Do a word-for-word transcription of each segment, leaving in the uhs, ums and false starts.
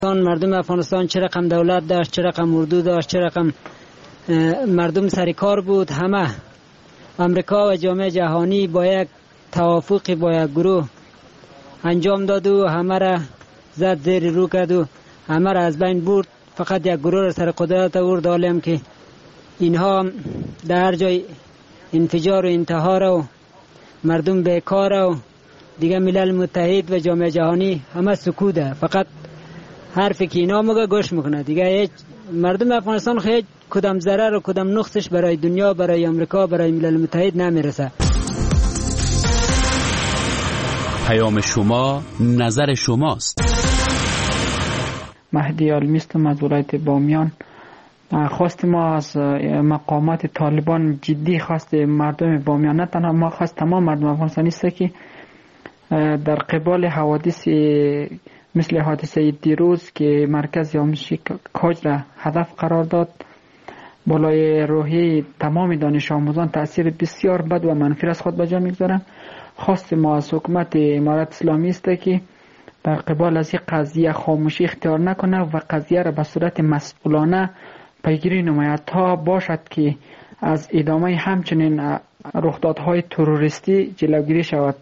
مردم افغانستان چه رقم دولت داشت، چه رقم اردو داشت، چه رقم مردم سر کار بود، همه امریکا و جامعه جهانی با یک توافق با یک گروه انجام داد و همه را زد زیر رو کرد و همه را از بین برد. فقط یک گروه را سر قدرت آورد، عالم که اینها در هر جای انفجار و انتحار و مردم بیکار و دیگه ملل متحد و جامعه جهانی همه سکوته، فقط حرفی که اینا میگه گوش میکنه. دیگه هیچ مردم افغانستان خیلی کدام ضرر و کدام نقصش برای دنیا، برای امریکا، برای ملل متحد نمیرسه. پیام شما، نظر شماست. مهدی علمی هستم از ولایت بامیان. خواست ما از مقامات طالبان جدی خواست مردم بامیان، نه تنها ما، خواست تمام مردم افغانستان است که در قبال حوادث مثل حادثه دیروز که مرکز آموزشی کاج را هدف قرار داد، بالای روحی تمام دانش آموزان تأثیر بسیار بد و منفی از خود به جا میگذارند. خواست ما از حکومت امارت اسلامی است که در قبال از این قضیه خاموشی اختیار نکنه و قضیه را به صورت مسئولانه پیگیری نماید تا باشد که از ادامه همچنین رخدادهای تروریستی جلوگیری شود.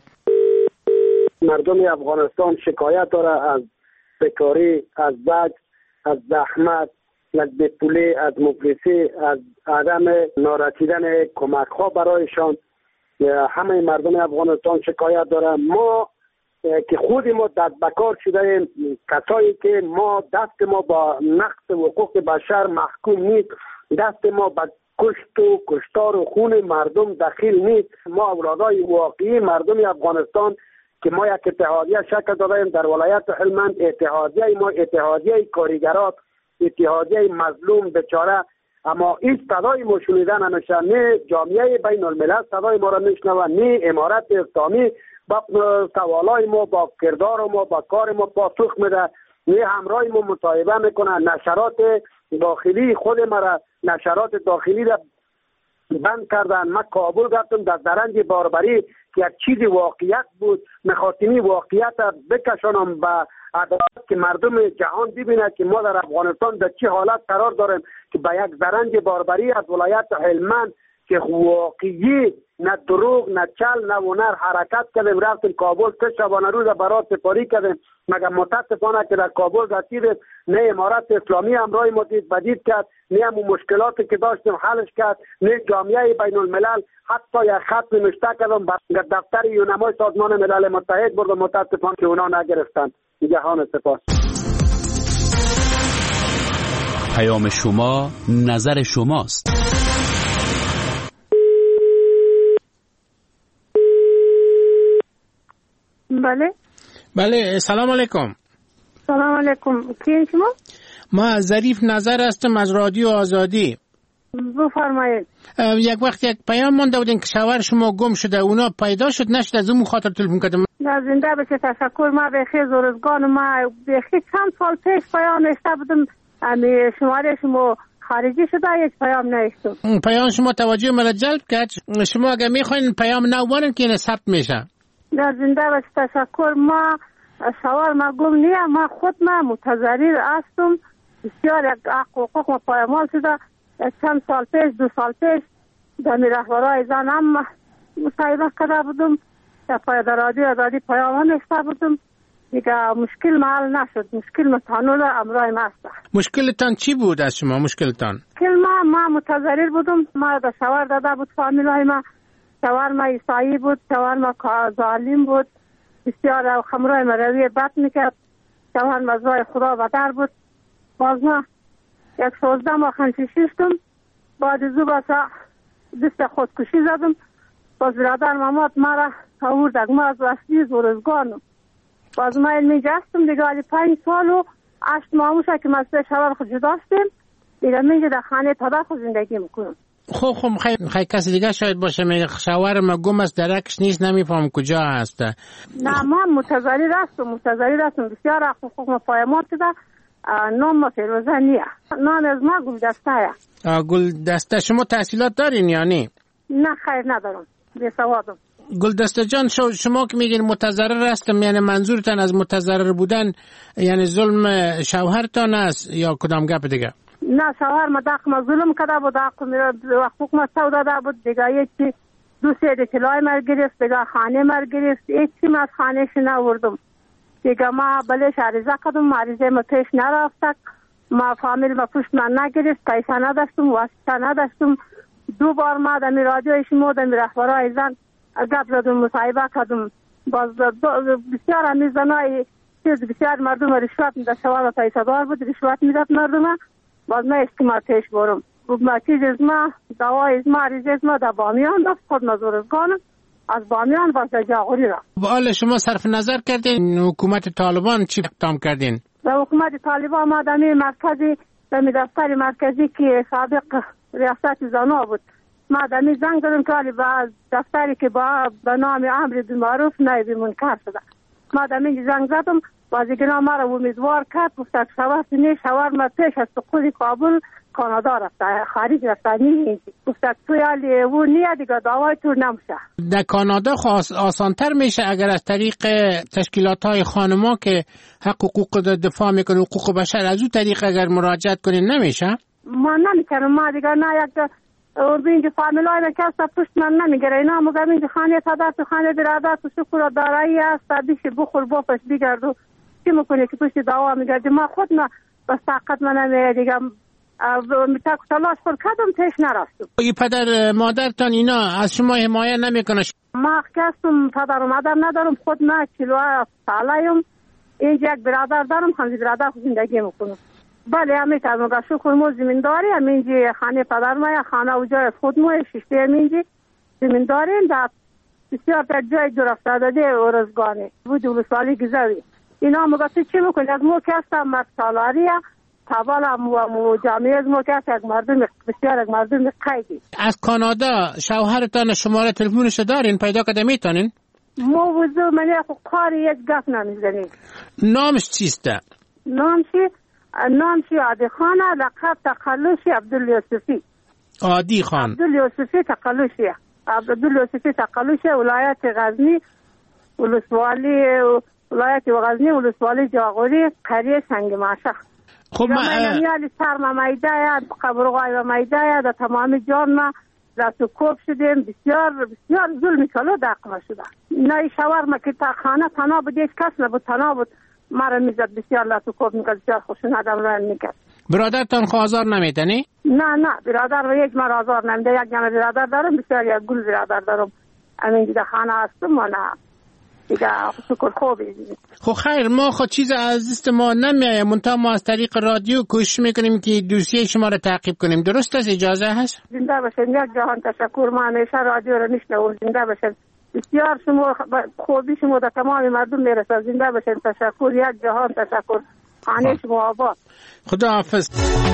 مردم افغانستان شکایت داره از بیکاری، از زج، از زحمت، از بیپولی، از مفلسی، از عدم نارسیدن کمک ها برایشان. همه مردم افغانستان شکایت داره. ما که خود ما دست بکار شده ایم، کسایی که ما دست ما با نقض حقوق بشر محکوم نیست، دست ما با کشت و کشتار و خون مردم دخیل نیست. ما اولادای واقعی مردم افغانستان که ما یک اتحادیه شکل دادیم در ولایت هلمند، اتحادیه ما اتحادیه کارگرات، اتحادیه مظلوم بیچاره، اما این صدای ما شنیده نمیشه. نه جامعه بین الملل صدای ما را میشنوه، نه امارت اسلامی با سوالای ما، با کردار ما، با کار ما پاسخ میده، نه همراه ما مصاحبه میکنه. نشرات داخلی خود ما، نشرات داخلی را بند کردن. من کابل رفتم، در درنج باربری که یک چیزی واقعیت بود، میخواستم واقعیت بکشانم به عدالت که مردم جهان ببینه که ما در افغانستان در چه حالت قرار داریم، که به یک درنج باربری از ولایت هلمند که واقعی نه دروغ نه چل نه ونر حرکت کردیم، رفتیم کابل، سه شبانه روز برات سپاری کردیم. مگر متاسفانه که در کابل رسیدیم نه امارت اسلامی همراه ما دید بدید کرد، نه همون مشکلاتی که داشتیم حلش کرد، نه جامعه بین الملل حتی یک خط نوشته کردم به دفتر یونمای سازمان ملل متحد برد، متاسفانه که اونا نگرفتن. جهان سپاس. پیام شما، نظر شماست. بله بله، سلام علیکم. سلام علیکم. کی شما؟ ما ظریف نظر هستم از رادیو آزادی. بفرمایید. یک وقت یک پیام مونده بودین که شوهر شما گم شده، اونا پیدا شد نشد، از اون خاطر تلفن کردم. زنده بشه، تشکر. ما به خیر زورزگان ما به خیر چند سال پیش پیام نوشته بودم، امی شماره شما خارجی شده، یک پیام نوشتم. پیام شما توجه مرا جلب کرد. شما اگه میخواین پیام نوارن که این ثبت میشه. در زنده بشه، تشکر. ما شوهر ما گم نیه، ما خود ما متضرر هستم. بسیار یک حقوق ما پایمال شده. چند سال پیش، دو سال پیش در رهبرای زن هم مصاحبه کرده بودم، در پای در رادیو آزادی پیام نوشته بودم. دیگه مشکل محل نشد. مشکل متانول امرای ما است. مشکلتان چی بود از شما؟ مشکلتان؟ مشکل ما ما متضرر بودم. ما در شوهر داده بود فامیلای ما. شوهر ما عیسایی بود، شوهر ما ظالم بود، بسیار خمرای ما روی بد میکرد. شوهر ما زای خدا و در بود. باز ما یک شوزده ما خنشی شیشتم، بعد زو بسا دست خودکشی زدم. باز برادر مامات ما را آوردک، ما از وسلی زورزگانم. باز ما علمی جستم دیگه، علی پنج سال و هشت ماموشه که ما سه شوهر خود جدا شدیم دیگه، میگه در خانه تدا خود زندگی میکنم. خب خب خیلی خی... کسی دیگه شاید باشه میگه شوهر ما گم است، درکش نیست، نمیفهم کجا هست. نه من متضرر هستم، متضرر هستم. بسیار حقوق ما پایمال شده. نام ما فیروزه نیه، نام از ما گل دسته یه. گل دسته. شما تحصیلات دارین یا نه؟ نه خیر ندارم، بی سوادم. گلدسته جان، شما که میگین متضرر هستم، یعنی منظورتان از متضرر بودن یعنی ظلم شوهرتان است یا کدام گپ دیگه؟ نه، شوهر ما داخل ظلم کرده بود، حقوق ما سو داده بود دیگه. یکی دو سه اطلاع مر گرفت دیگه، خانه مر گرفت، هیچ چی ما از خانهش نوردم دیگه. ما بلش عریضه کردم، عریضه ما پیش نرفتک، ما فامیل ما پشت من نگرفت، پیسه نداشتم، واسطه نداشتم. دو بار ما دمی رادیوی شما دمی رهبرای زن گپ زدم، مصاحبه کردم. باز بسیار همی زنای چیز بسیار مردم رشوت میداد، شوهر پیسه دار بود، رشوت میداد مردم. باز ما استماع پیش برم ما چیز از ما دوای از ما عریضه از ما در بامیان دست خود نزورزگانم، از بامیان باز در جاغوری را. حالا شما صرف نظر کردین حکومت طالبان چی اقدام کردین؟ در حکومت طالبان ما دمی مرکزی دمی دفتر مرکزی که سابق ریاست زنا بود، ما دمی زنگ دادم که با دفتری که با به نام امر بالمعروف نایب منکر شده، ما دمی زنگ زدم، بازیگران ما را امیدوار کرد، گفت که شوهر نه شوهر ما پیش از سقوط کابل کانادا رفته، خارج رفته، نیست گفت که تو یالی و نیا دیگه دعوای تو نمیشه. در کانادا خاص آسانتر میشه اگر از طریق تشکیلات های خانما که حق حقوق دفاع میکنه، حقوق بشر، از اون طریق اگر مراجعت کنین نمیشه؟ ما نمیکنم، ما دیگه نه یک اوربینج فامیلای نکسته پشت من نمیگره، اینا مگم اینجا خانه پدر تو خانه برادر تو شکر و دارایی است، بیش بخور بافش بگرد و چی میکنه که پشت دعوا میگردی. ما خود ما بس طاقت من نمیه دیگه، میتاک تلاش خود کردم پیش نرفتم. ای پدر مادرتان اینا از شما حمایه نمیکنه؟ ما کسیم پدر و مادر ندارم، خود ما چلو ساله‌ام، اینجا یک برادر دارم، خانه برادر خود زندگی میکنم. بله همین که مگه شکر ما زمینداری همینجی خانه پدر ما یا خانه و جای خود ما شیشته همینجی زمینداریم، در بسیار در جای دور افتاده ارزگانه بود ولسوالی گذاری. اینا مگه تو چی میکنی؟ از ما که هستم مرد سالاریه تابالا و جامعه از ما که هست یک مردم بسیار یک مردم قیدی. از کانادا شوهرتان شماره تلفونش دارین؟ پیدا کده میتونین؟ ما وضو منی خو کاری یک گف نمیزنیم. نامش چیسته؟ نامشی نامشی عادی خانه، لقب تقلوشی عبدالیوسفی. عادی خان عبدالیوسفی تقلوشی عبدالیوسفی تقلوشی، ولایت غزنی، ولسوالی ولایت غزنی، ولسوالی جاغوری، قریه سنگ ماشخ. خب ما یعنی سر ما میده یا قبرغای و میده یا در تمام جان ما در تو کوب شدیم، بسیار بسیار ظلمی کلو دقمه شده. نه شوهر ما که تا خانه تنها بود، هیچ کس نبود، تنها بود، ما را میزد بسیار لطو کوب میکرد، بسیار خوشون آدم را میکرد. برادرتان خوازار نمیتنی؟ نه نه برادر و یک ما آزار نمیده، یک جمع برادر دارم، بسیار یک گل برادر دارم، همین دیگه خانه هستم و نه دیگه شکر خوبی. خب خیر، ما خود چیز عزیز ما نمیایه، منتها ما از طریق رادیو کوشش میکنیم که دوسیه شما را تعقیب کنیم. درست است؟ اجازه هست؟ زنده باشین، یک جهان تشکر، ما همیشه رادیو را میشنوم. زنده باشین، بسیار شما خوبی شما در تمام مردم میرسه. زنده باشین، تشکر، یک جهان تشکر، خانه شما آباد. خدا حافظ.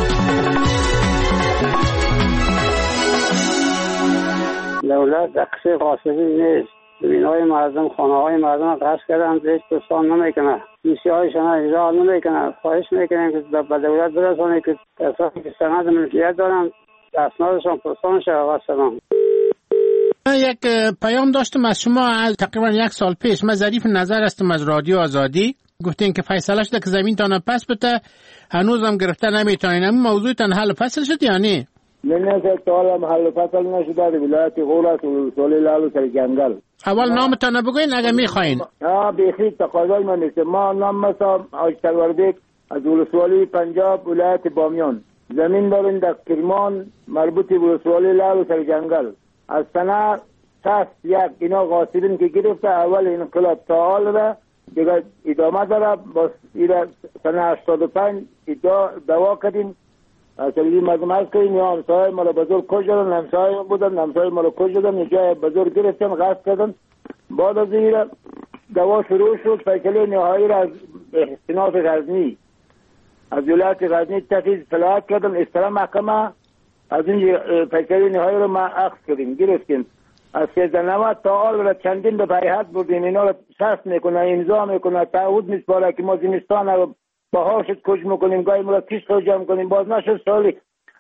دولت دقیق قاسمی نیست، بینای مردم، خانه های مردم قصد کردن، هیچ دوستان نمیکنه، دوستی‌هایشان اجرا نمیکنه. خواهش میکنیم که به دولت برسانه که کسانی که سند ملکیت دارن اسنادشان پرسان شود. و سلام. یک پیام داشتم از شما از تقریبا یک سال پیش. من ظریف نظر هستم از رادیو آزادی. گفتین که فیصله شده که زمین تان پس بده، هنوزم گرفته نمیتونین. این موضوع تان حل فصل شد یا نه؟ نه که تا حل فصل نشده. در ولایت غورت و ولسوالی لالو سر جنگل. اول نامتان بگوین اگه میخواین. ها بیخی تقاضای من نیست. ما نام مثلا آجتلوردیک از ولسوالی پنجاب ولایت بامیان. زمین داریم در کرمان مربوط به ولسوالی لالو سر جنگل. از سنه شصت یک اینا غاصبین که گرفته، اول انقلاب تا حال را دیگه ادامه داره. باز ایره سنه هشتاد و پنج دوا کردیم، سلیدی مردم کنیم یا همسای مالا بزرگ کش دادن، همسای بودن، همسای مالا کش دادن، یه جای بزرگ گرفتن، غصب کردن. بعد از ایره دوا شروع شد. فیصله نهایی را از استیناف غزنی از ولایت غزنی تفیز صلاحیت کردن. استرا محکمه از این فیصله نهایی رو ما اخذ کردیم، گرفتیم. از سیزده نود تا حال را چندین به بیعت بردیم. اینا را شرط میکنه، امضا میکنه، تعهد میسپاره که ما زمستان رو بهار شد کج میکنیم، گاهی مرا کشت رو جمع کنیم. باز نشد سالی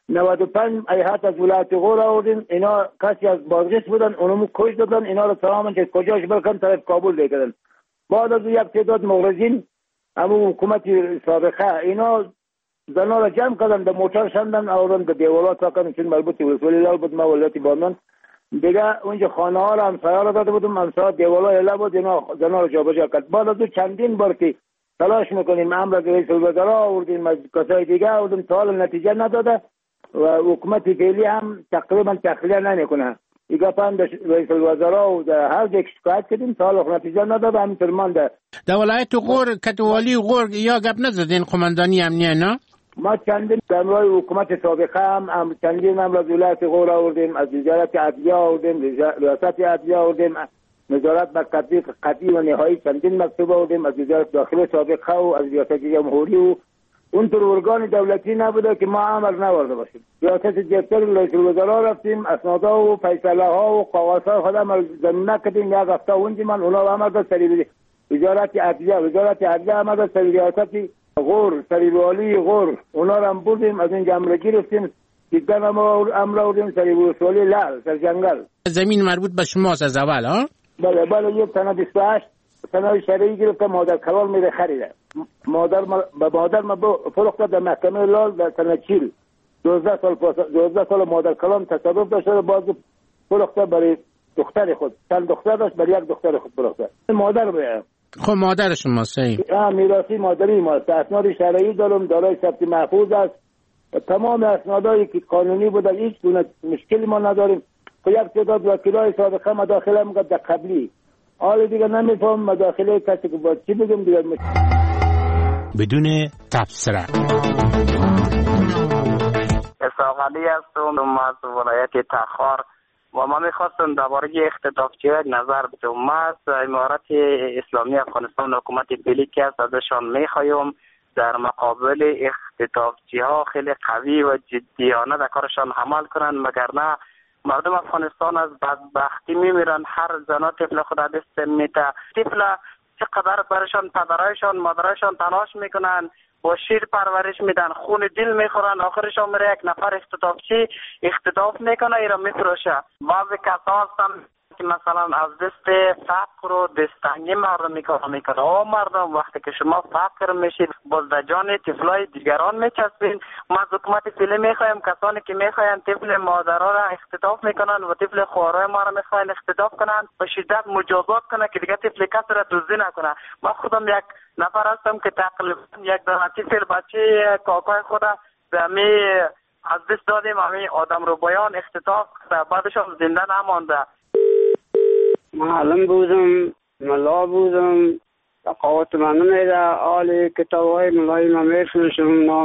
نود و پنج هیئت از ولایت غور آوردیم، اینا کسی از بازرس بودن، اونمو کش دادن، اینا رو تماما که کجاش برکن طرف کابل لیکردن. بعد از یک تعداد مغرضین همون حکومت سابقه اینا زنا را جمع کردن، در موتر شندن آوردن به دیوالات ساکن، چون مربوط ولسوالی لال بود، ما ولایت بامیان دیگه اونجا خانه ها را همسایه را داده بودم، همسایه دیوالای اله بود، اینا زنا را جابجا کرد. بعد از چندین بار که تلاش میکنیم امر از رئیس الوزراء آوردیم، از کسای دیگه آوردیم، تا حال نتیجه نداده و حکومت فعلی هم تقریبا تخلیه نمیکنه. دیگه پند رئیس الوزراء و هر یک شکایت کردیم، تا حال نتیجه نداده، همینطور مانده. در ولایت غور کتوالی غور یا گپ نزدین قماندانی امنیه نه؟ ما چندین امرای حکومت سابقه هم چندین امر از ولایت غور آوردیم، از وزارت عدلیه آوردیم، ریاست عدلیه آوردیم، نظارت بر تطبیق قطعی و نهایی چندین مکتوب آوردیم، از وزارت داخله سابقه و از ریاست جمهوری و اونطور ارگان دولتی نبوده که ما امر نورده باشیم. ریاست دفتر رئیس الوزراء رفتیم، اسنادها و فیصله ها و کاغذها خودم زمینه کردیم، یک هفته اونجا من اونا امر داد سری وزارت عدلیه وزارت عدلیه امر داد سری ریاست غور سری والی غور اونا رو هم بردیم، از اینجا امر گرفتیم، دیگه ما امر آوردیم سری ولسوالی لال سر جنگل. زمین مربوط به شماست از اول ها؟ بله بله، یک تنه بیست و هشت تنه شرعی گرفته، مادر کلال میره خریده، مادر ما به مادر ما فروخته در محکمه لال در سنه چیل دوازده سال دوازده سال مادر کلام تصرف داشته، باز فروخته برای دختر خود، چند دختر داشت برای یک دختر خود فروخته. مادر به خب مادر شما صحیح ها میراثی مادری ماست، اسناد شرعی دارم، دارای ثبت محفوظ است، تمام اسنادایی که قانونی بوده، هیچ گونه مشکلی ما نداریم. خب یک تعداد وکیلای سابقه مداخله میکرد در قبلی، حال دیگه نمیفهم مداخله کسی که باید چی بگم دیگه. بدون تبصره اسحاق علی هستم از ولایت تخار و ما میخواستم درباره اختطافچی یک نظر بدم. ما از امارت اسلامی افغانستان حکومت فعلی که است ازشان میخوایم در مقابل اختطافچی ها خیلی قوی و جدیانه در کارشان عمل کنند، مگر نه مردم افغانستان از بدبختی میمیرن. هر زنا طفل خود دست میته، طفل چقدر برشان پدرایشان مادرایشان تلاش میکنن، با شیر پرورش میدن، خون دل میخورن، آخرشان میره یک نفر اختطافچی اختطاف میکنه، ایرا میفروشه. بعضی کسا هستن که مثلا از دست فقر و دستنگی مردم میکنه میکنه آه مردم وقتی که شما فقر میشید باز در جان طفلای دیگران میچسبین. ما از حکومت فعلی میخوایم کسانی که میخواین طفل مادرها را اختطاف میکنن و طفل خواهرای ما را میخواین اختطاف کنن به شدت مجازات کنه که دیگه طفل کسی را دزدی نکنه. ما خودم یک نفر هستم که تقریبا یک دانه طفل بچه کاکای خود می از دست دادیم، همین آدم رو بیان اختطاف بعدشان زنده نمانده. معلم بودم، ملا بودم، تقاوت من نمیده، آل کتاب های ملای ما میفروشم.